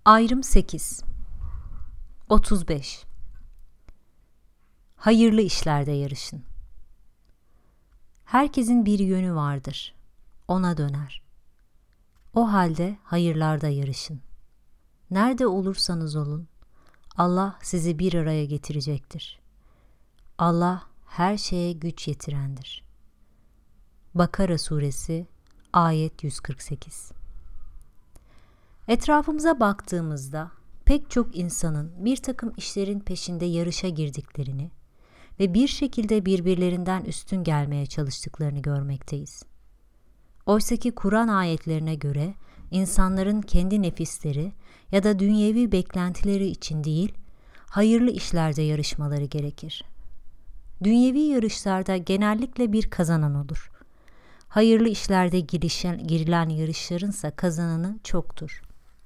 Ayrım 8. 35. Hayırlı işlerde yarışın. Herkesin bir yönü vardır. Ona döner. O halde hayırlarda yarışın. Nerede olursanız olun, Allah sizi bir araya getirecektir. Allah her şeye güç yetirendir. Bakara Suresi Ayet 148. Etrafımıza baktığımızda pek çok insanın bir takım işlerin peşinde yarışa girdiklerini ve bir şekilde birbirlerinden üstün gelmeye çalıştıklarını görmekteyiz. Oysaki Kur'an ayetlerine göre insanların kendi nefisleri ya da dünyevi beklentileri için değil, hayırlı işlerde yarışmaları gerekir. Dünyevi yarışlarda genellikle bir kazanan olur. Hayırlı işlerde girilen yarışlarınsa kazananı çoktur.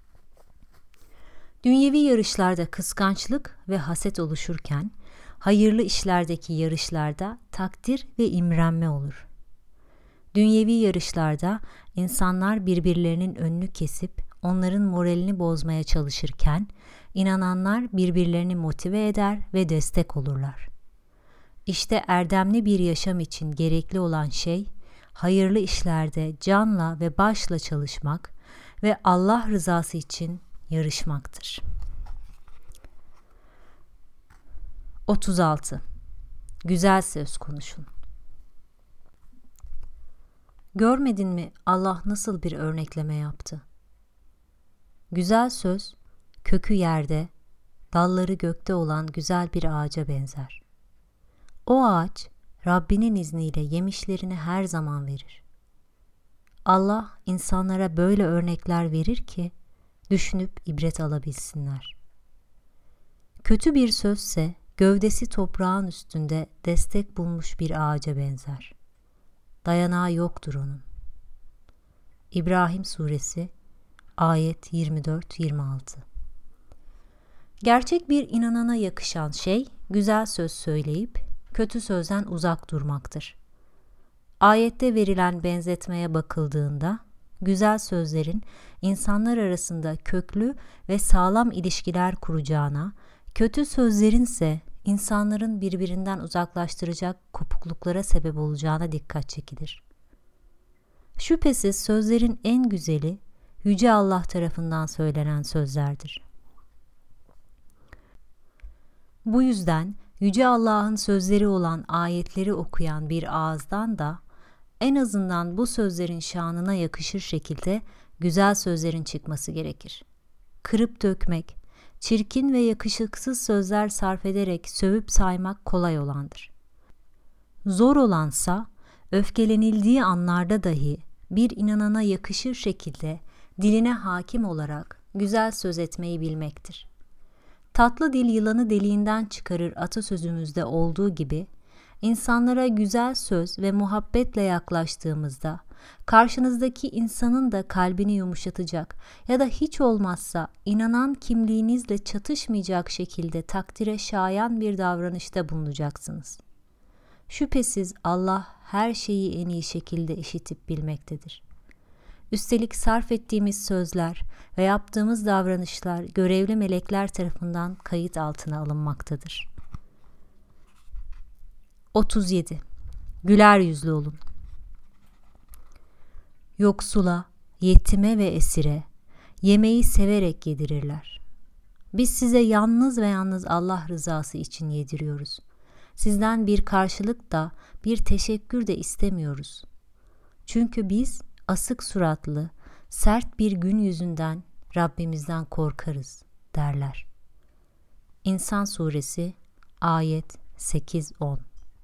Dünyevi yarışlarda kıskançlık ve haset oluşurken, hayırlı işlerdeki yarışlarda takdir ve imrenme olur. Dünyevi yarışlarda insanlar birbirlerinin önünü kesip onların moralini bozmaya çalışırken, inananlar birbirlerini motive eder ve destek olurlar. İşte erdemli bir yaşam için gerekli olan şey, hayırlı işlerde canla ve başla çalışmak ve Allah rızası için yarışmaktır. 36. Güzel söz konuşun. Görmedin mi Allah nasıl bir örnekleme yaptı? Güzel söz, kökü yerde, dalları gökte olan güzel bir ağaca benzer. O ağaç, Rabbinin izniyle yemişlerini her zaman verir. Allah insanlara böyle örnekler verir ki, düşünüp ibret alabilsinler. Kötü bir sözse, gövdesi toprağın üstünde destek bulmuş bir ağaca benzer. Dayanağı yoktur onun. İbrahim Suresi Ayet 24-26. Gerçek bir inanana yakışan şey, güzel söz söyleyip, kötü sözden uzak durmaktır. Ayette verilen benzetmeye bakıldığında, güzel sözlerin insanlar arasında köklü ve sağlam ilişkiler kuracağına, kötü sözlerin ise insanların birbirinden uzaklaştıracak kopukluklara sebep olacağına dikkat çekilir. Şüphesiz sözlerin en güzeli, Yüce Allah tarafından söylenen sözlerdir. Bu yüzden Yüce Allah'ın sözleri olan ayetleri okuyan bir ağızdan da, en azından bu sözlerin şanına yakışır şekilde güzel sözlerin çıkması gerekir. Kırıp dökmek, çirkin ve yakışıksız sözler sarf ederek sövüp saymak kolay olandır. Zor olansa, öfkelenildiği anlarda dahi bir inanana yakışır şekilde diline hakim olarak güzel söz etmeyi bilmektir. Tatlı dil yılanı deliğinden çıkarır atasözümüzde olduğu gibi, İnsanlara güzel söz ve muhabbetle yaklaştığımızda, karşınızdaki insanın da kalbini yumuşatacak ya da hiç olmazsa inanan kimliğinizle çatışmayacak şekilde takdire şayan bir davranışta bulunacaksınız. Şüphesiz Allah her şeyi en iyi şekilde işitip bilmektedir. Üstelik sarf ettiğimiz sözler ve yaptığımız davranışlar görevli melekler tarafından kayıt altına alınmaktadır. 37. Güler yüzlü olun. Yoksula, yetime ve esire yemeği severek yedirirler. Biz size yalnız ve yalnız Allah rızası için yediriyoruz. Sizden bir karşılık da bir teşekkür de istemiyoruz. Çünkü biz asık suratlı, sert bir gün yüzünden Rabbimizden korkarız derler. İnsan Suresi Ayet 8-10.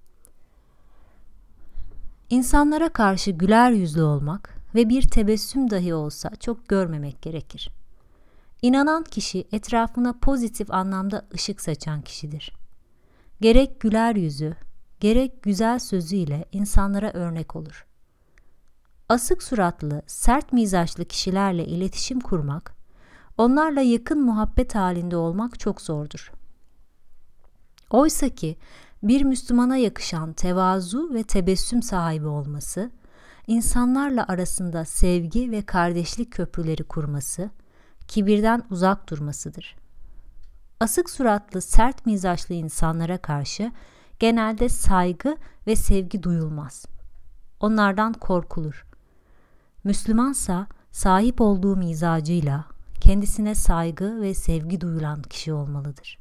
İnsanlara karşı güler yüzlü olmak ve bir tebessüm dahi olsa çok görmemek gerekir. İnanan kişi etrafına pozitif anlamda ışık saçan kişidir. Gerek güler yüzü, gerek güzel sözüyle insanlara örnek olur. Asık suratlı, sert mizaçlı kişilerle iletişim kurmak, onlarla yakın muhabbet halinde olmak çok zordur. Oysa ki bir Müslümana yakışan tevazu ve tebessüm sahibi olması, insanlarla arasında sevgi ve kardeşlik köprüleri kurması, kibirden uzak durmasıdır. Asık suratlı, sert mizaçlı insanlara karşı genelde saygı ve sevgi duyulmaz. Onlardan korkulur. Müslümansa sahip olduğu mizacıyla kendisine saygı ve sevgi duyulan kişi olmalıdır.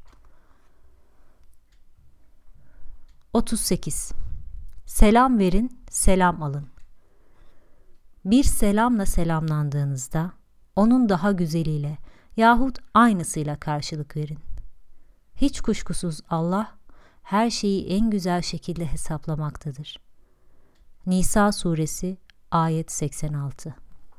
38. Selam verin, selam alın. Bir selamla selamlandığınızda onun daha güzeliyle yahut aynısıyla karşılık verin. Hiç kuşkusuz Allah her şeyi en güzel şekilde hesaplamaktadır. Nisa suresi ayet 86.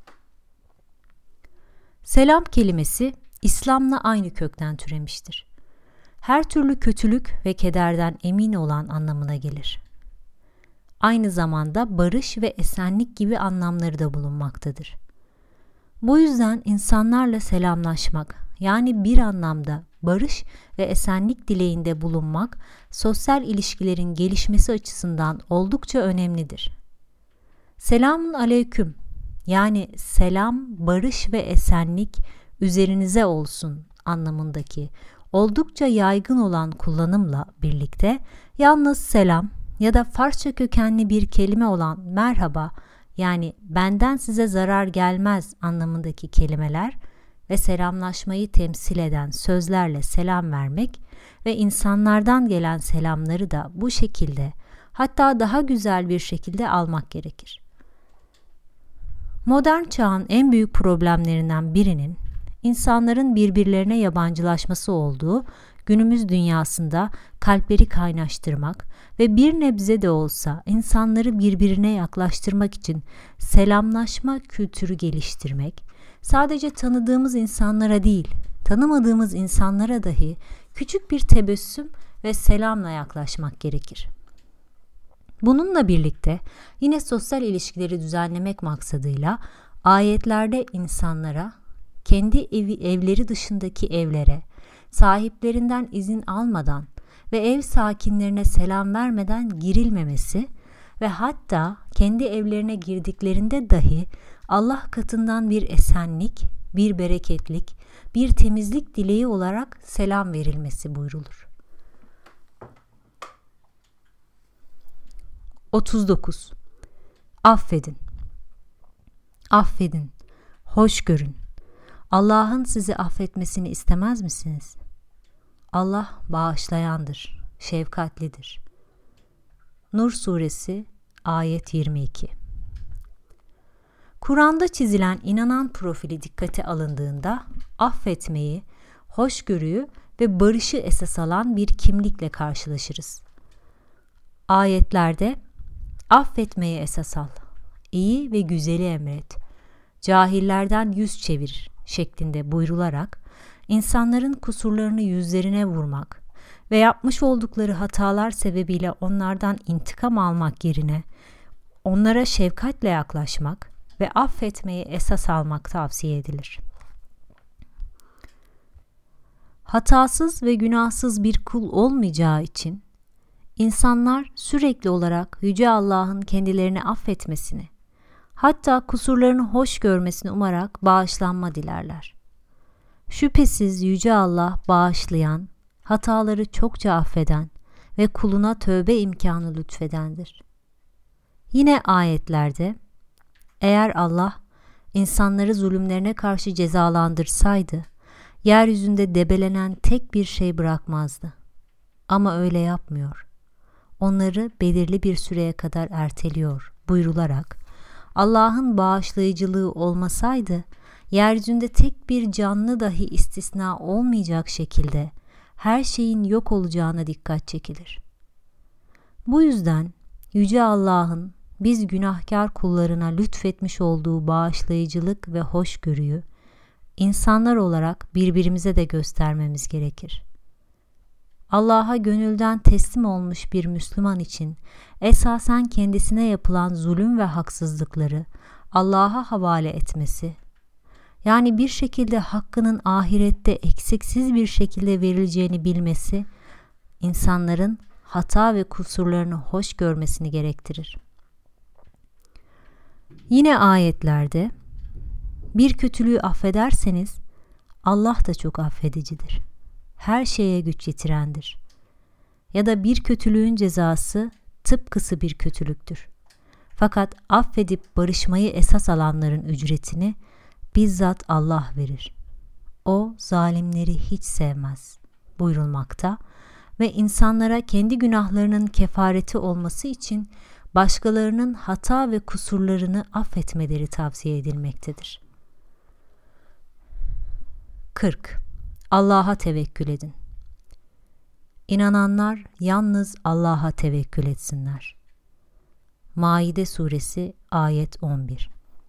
Selam kelimesi İslam'la aynı kökten türemiştir. Her türlü kötülük ve kederden emin olan anlamına gelir. Aynı zamanda barış ve esenlik gibi anlamları da bulunmaktadır. Bu yüzden insanlarla selamlaşmak, yani bir anlamda barış ve esenlik dileğinde bulunmak, sosyal ilişkilerin gelişmesi açısından oldukça önemlidir. Selamun aleyküm, yani selam, barış ve esenlik üzerinize olsun anlamındaki oldukça yaygın olan kullanımla birlikte yalnız selam ya da Farsça kökenli bir kelime olan merhaba, yani benden size zarar gelmez anlamındaki kelimeler ve selamlaşmayı temsil eden sözlerle selam vermek ve insanlardan gelen selamları da bu şekilde, hatta daha güzel bir şekilde almak gerekir. Modern çağın en büyük problemlerinden birinin insanların birbirlerine yabancılaşması olduğu günümüz dünyasında kalpleri kaynaştırmak ve bir nebze de olsa insanları birbirine yaklaştırmak için selamlaşma kültürü geliştirmek, sadece tanıdığımız insanlara değil, tanımadığımız insanlara dahi küçük bir tebessüm ve selamla yaklaşmak gerekir. Bununla birlikte yine sosyal ilişkileri düzenlemek maksadıyla ayetlerde insanlara, kendi evleri dışındaki evlere, sahiplerinden izin almadan ve ev sakinlerine selam vermeden girilmemesi ve hatta kendi evlerine girdiklerinde dahi Allah katından bir esenlik, bir bereketlik, bir temizlik dileği olarak selam verilmesi buyrulur. 39. Affedin. Affedin, hoş görün. Allah'ın sizi affetmesini istemez misiniz? Allah bağışlayandır, şefkatlidir. Nur suresi ayet 22. Kur'an'da çizilen inanan profili dikkate alındığında affetmeyi, hoşgörüyü ve barışı esas alan bir kimlikle karşılaşırız. Ayetlerde affetmeyi esas al, iyi ve güzeli emret, cahillerden yüz çevir şeklinde buyrularak insanların kusurlarını yüzlerine vurmak ve yapmış oldukları hatalar sebebiyle onlardan intikam almak yerine onlara şefkatle yaklaşmak ve affetmeyi esas almak tavsiye edilir. Hatasız ve günahsız bir kul olmayacağı için insanlar sürekli olarak Yüce Allah'ın kendilerini affetmesini, hatta kusurlarını hoş görmesini umarak bağışlanma dilerler. Şüphesiz Yüce Allah bağışlayan, hataları çokça affeden ve kuluna tövbe imkanı lütfedendir. Yine ayetlerde, eğer Allah insanları zulümlerine karşı cezalandırsaydı, yeryüzünde debelenen tek bir şey bırakmazdı. Ama öyle yapmıyor. Onları belirli bir süreye kadar erteliyor buyrularak, Allah'ın bağışlayıcılığı olmasaydı, yeryüzünde tek bir canlı dahi istisna olmayacak şekilde her şeyin yok olacağına dikkat çekilir. Bu yüzden Yüce Allah'ın biz günahkar kullarına lütfetmiş olduğu bağışlayıcılık ve hoşgörüyü insanlar olarak birbirimize de göstermemiz gerekir. Allah'a gönülden teslim olmuş bir Müslüman için esasen kendisine yapılan zulüm ve haksızlıkları Allah'a havale etmesi, yani bir şekilde hakkının ahirette eksiksiz bir şekilde verileceğini bilmesi, insanların hata ve kusurlarını hoş görmesini gerektirir. Yine ayetlerde, bir kötülüğü affederseniz Allah da çok affedicidir. Her şeye güç yetirendir. Ya da bir kötülüğün cezası tıpkısı bir kötülüktür. Fakat affedip barışmayı esas alanların ücretini bizzat Allah verir. O zalimleri hiç sevmez buyurulmakta ve insanlara kendi günahlarının kefareti olması için başkalarının hata ve kusurlarını affetmeleri tavsiye edilmektedir. 40. Allah'a tevekkül edin. İnananlar yalnız Allah'a tevekkül etsinler. Maide suresi ayet 11.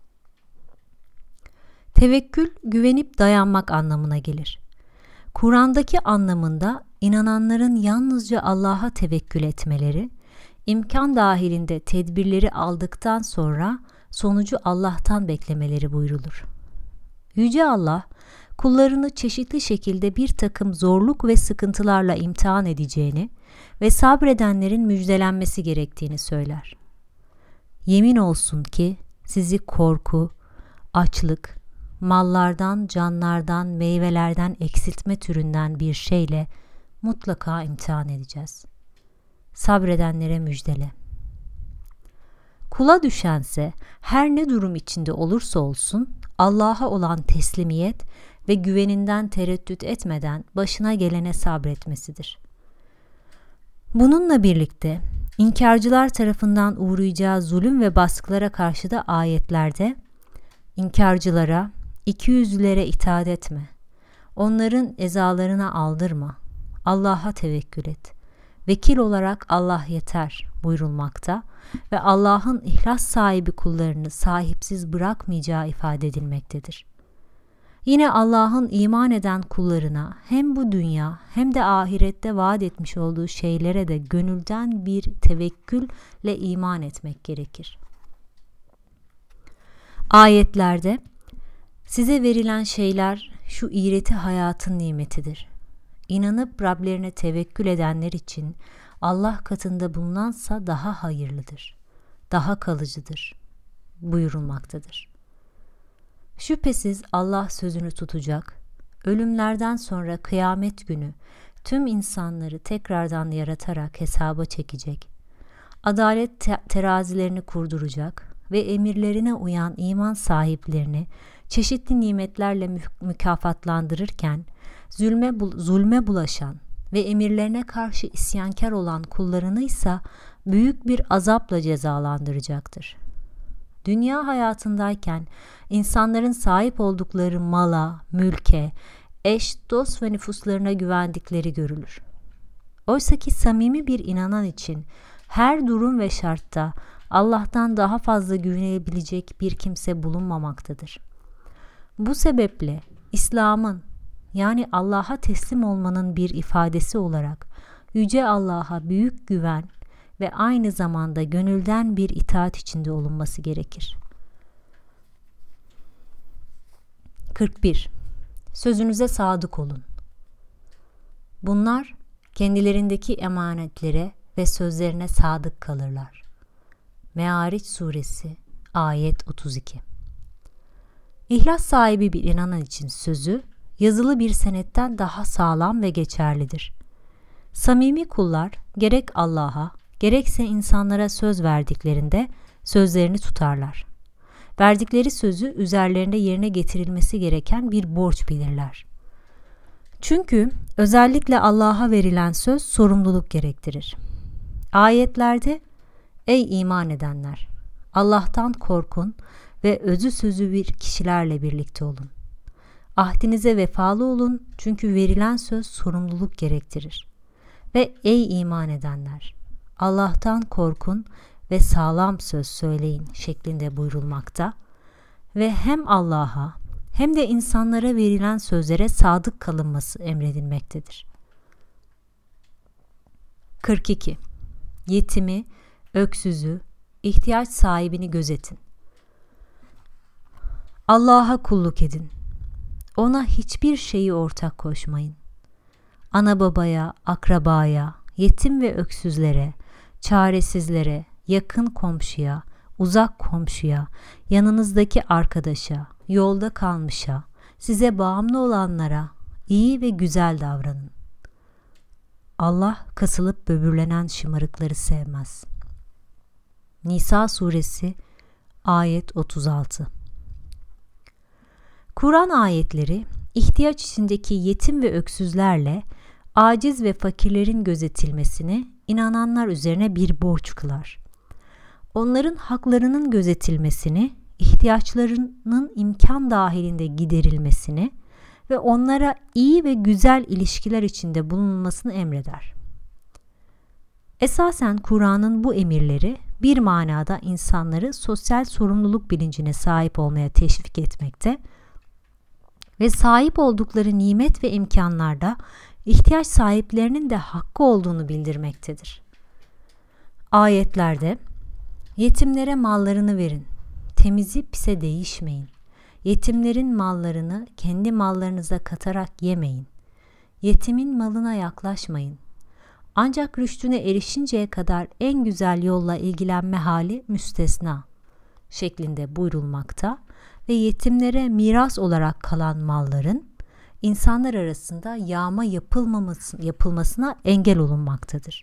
Tevekkül, güvenip dayanmak anlamına gelir. Kur'an'daki anlamında inananların yalnızca Allah'a tevekkül etmeleri, imkan dahilinde tedbirleri aldıktan sonra sonucu Allah'tan beklemeleri buyrulur. Yüce Allah, kullarını çeşitli şekilde bir takım zorluk ve sıkıntılarla imtihan edeceğini ve sabredenlerin müjdelenmesi gerektiğini söyler. Yemin olsun ki sizi korku, açlık, mallardan, canlardan, meyvelerden eksiltme türünden bir şeyle mutlaka imtihan edeceğiz. Sabredenlere müjdele. Kula düşense her ne durum içinde olursa olsun Allah'a olan teslimiyet ve güveninden tereddüt etmeden başına gelene sabretmesidir. Bununla birlikte İnkarcılar tarafından uğrayacağı zulüm ve baskılara karşı da ayetlerde inkarcılara, ikiyüzlülere itaat etme, onların ezalarına aldırma, Allah'a tevekkül et, vekil olarak Allah yeter buyurulmakta ve Allah'ın ihlas sahibi kullarını sahipsiz bırakmayacağı ifade edilmektedir. Yine Allah'ın iman eden kullarına hem bu dünya hem de ahirette vaat etmiş olduğu şeylere de gönülden bir tevekkülle iman etmek gerekir. Ayetlerde size verilen şeyler şu iğreti hayatın nimetidir. İnanıp Rablerine tevekkül edenler için Allah katında bulunansa daha hayırlıdır, daha kalıcıdır buyurulmaktadır. Şüphesiz Allah sözünü tutacak, ölümlerden sonra kıyamet günü tüm insanları tekrardan yaratarak hesaba çekecek, adalet terazilerini kurduracak ve emirlerine uyan iman sahiplerini çeşitli nimetlerle mükafatlandırırken, zulme bulaşan ve emirlerine karşı isyankar olan kullarını ise büyük bir azapla cezalandıracaktır. Dünya hayatındayken insanların sahip oldukları mala, mülke, eş, dost ve nüfuslarına güvendikleri görülür. Oysa ki samimi bir inanan için her durum ve şartta Allah'tan daha fazla güvenilebilecek bir kimse bulunmamaktadır. Bu sebeple İslam'ın yani Allah'a teslim olmanın bir ifadesi olarak Yüce Allah'a büyük güven ve aynı zamanda gönülden bir itaat içinde olunması gerekir. 41. Sözünüze sadık olun. Bunlar kendilerindeki emanetlere ve sözlerine sadık kalırlar. Me'ariç suresi ayet 32. İhlas sahibi bir inanan için sözü yazılı bir senetten daha sağlam ve geçerlidir. Samimi kullar gerek Allah'a gerekse insanlara söz verdiklerinde sözlerini tutarlar. Verdikleri sözü üzerlerinde yerine getirilmesi gereken bir borç bilirler. Çünkü özellikle Allah'a verilen söz sorumluluk gerektirir. Ayetlerde ey iman edenler! Allah'tan korkun ve özü sözü bir kişilerle birlikte olun. Ahdinize vefalı olun çünkü verilen söz sorumluluk gerektirir. Ve ey iman edenler! Allah'tan korkun ve sağlam söz söyleyin şeklinde buyurulmakta ve hem Allah'a hem de insanlara verilen sözlere sadık kalınması emredilmektedir. 42. Yetimi, öksüzü, ihtiyaç sahibini gözetin. Allah'a kulluk edin. Ona hiçbir şeyi ortak koşmayın. Ana babaya, akrabaya, yetim ve öksüzlere, çaresizlere, yakın komşuya, uzak komşuya, yanınızdaki arkadaşa, yolda kalmışa, Size bağımlı olanlara iyi ve güzel davranın. Allah kasılıp böbürlenen şımarıkları sevmez. Nisa suresi ayet 36. Kur'an ayetleri ihtiyaç içindeki yetim ve öksüzlerle aciz ve fakirlerin gözetilmesini inananlar üzerine bir borç kılar. Onların haklarının gözetilmesini, ihtiyaçlarının imkan dahilinde giderilmesini ve onlara iyi ve güzel ilişkiler içinde bulunulmasını emreder. Esasen Kur'an'ın bu emirleri bir manada insanları sosyal sorumluluk bilincine sahip olmaya teşvik etmekte ve sahip oldukları nimet ve imkanlarda ihtiyaç sahiplerinin de hakkı olduğunu bildirmektedir. Ayetlerde, yetimlere mallarını verin, temizi pise değişmeyin, yetimlerin mallarını kendi mallarınıza katarak yemeyin, yetimin malına yaklaşmayın, ancak rüştüne erişinceye kadar en güzel yolla ilgilenme hali müstesna şeklinde buyurulmakta ve yetimlere miras olarak kalan malların insanlar arasında yağma yapılmasına engel olunmaktadır.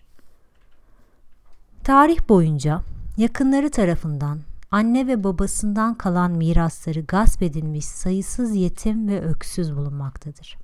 Tarih boyunca yakınları tarafından anne ve babasından kalan mirasları gasp edilmiş sayısız yetim ve öksüz bulunmaktadır.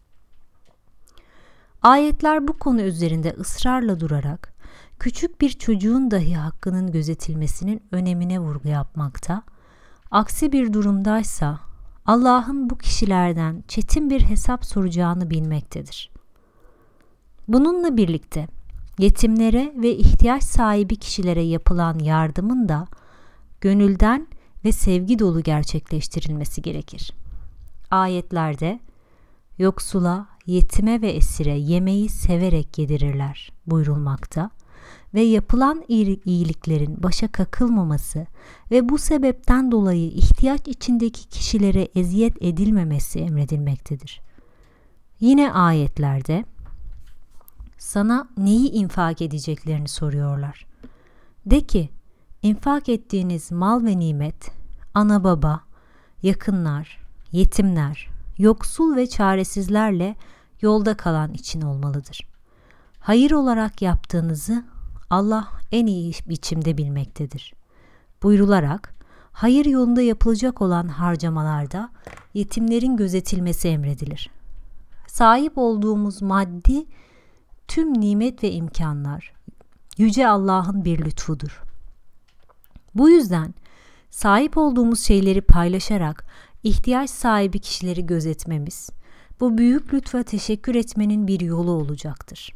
Ayetler bu konu üzerinde ısrarla durarak küçük bir çocuğun dahi hakkının gözetilmesinin önemine vurgu yapmakta, aksi bir durumdaysa Allah'ın bu kişilerden çetin bir hesap soracağını bilmektedir. Bununla birlikte yetimlere ve ihtiyaç sahibi kişilere yapılan yardımın da gönülden ve sevgi dolu gerçekleştirilmesi gerekir. Ayetlerde yoksula, yetime ve esire yemeği severek yedirirler buyurulmakta ve yapılan iyiliklerin başa kakılmaması ve bu sebepten dolayı ihtiyaç içindeki kişilere eziyet edilmemesi emredilmektedir. Yine ayetlerde sana neyi infak edeceklerini soruyorlar. De ki, infak ettiğiniz mal ve nimet, ana baba, yakınlar, yetimler, yoksul ve çaresizlerle yolda kalan için olmalıdır. Hayır olarak yaptığınızı Allah en iyi biçimde bilmektedir. Buyrularak, hayır yolunda yapılacak olan harcamalarda yetimlerin gözetilmesi emredilir. Sahip olduğumuz maddi tüm nimet ve imkanlar Yüce Allah'ın bir lütfudur. Bu yüzden sahip olduğumuz şeyleri paylaşarak ihtiyaç sahibi kişileri gözetmemiz, bu büyük lütfa teşekkür etmenin bir yolu olacaktır.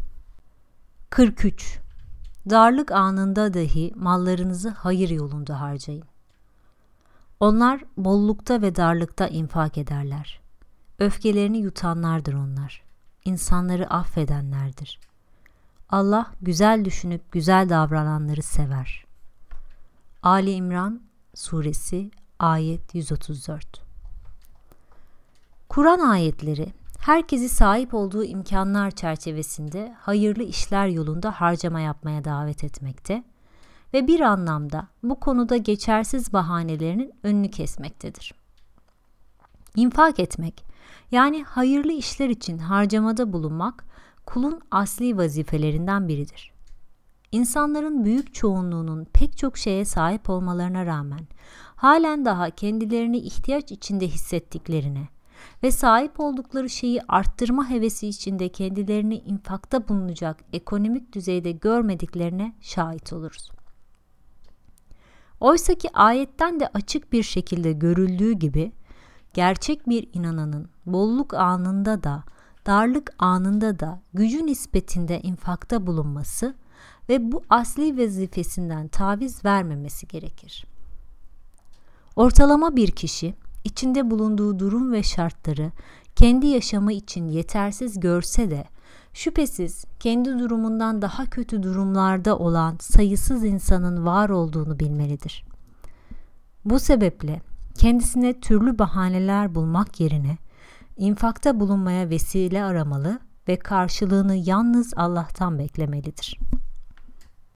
43. Darlık anında dahi mallarınızı hayır yolunda harcayın. Onlar bollukta ve darlıkta infak ederler. Öfkelerini yutanlardır onlar. İnsanları affedenlerdir. Allah güzel düşünüp güzel davrananları sever. Ali İmran suresi ayet 134. Kur'an ayetleri herkesi sahip olduğu imkanlar çerçevesinde hayırlı işler yolunda harcama yapmaya davet etmekte ve bir anlamda bu konuda geçersiz bahanelerinin önünü kesmektedir. İnfak etmek, yani hayırlı işler için harcamada bulunmak, kulun asli vazifelerinden biridir. İnsanların büyük çoğunluğunun pek çok şeye sahip olmalarına rağmen halen daha kendilerini ihtiyaç içinde hissettiklerine ve sahip oldukları şeyi arttırma hevesi içinde kendilerini infakta bulunacak ekonomik düzeyde görmediklerine şahit oluruz. Oysa ki ayetten de açık bir şekilde görüldüğü gibi gerçek bir inananın bolluk anında da darlık anında da gücü nispetinde infakta bulunması ve bu asli vazifesinden taviz vermemesi gerekir. Ortalama bir kişi içinde bulunduğu durum ve şartları kendi yaşamı için yetersiz görse de şüphesiz kendi durumundan daha kötü durumlarda olan sayısız insanın var olduğunu bilmelidir. Bu sebeple kendisine türlü bahaneler bulmak yerine infakta bulunmaya vesile aramalı ve karşılığını yalnız Allah'tan beklemelidir.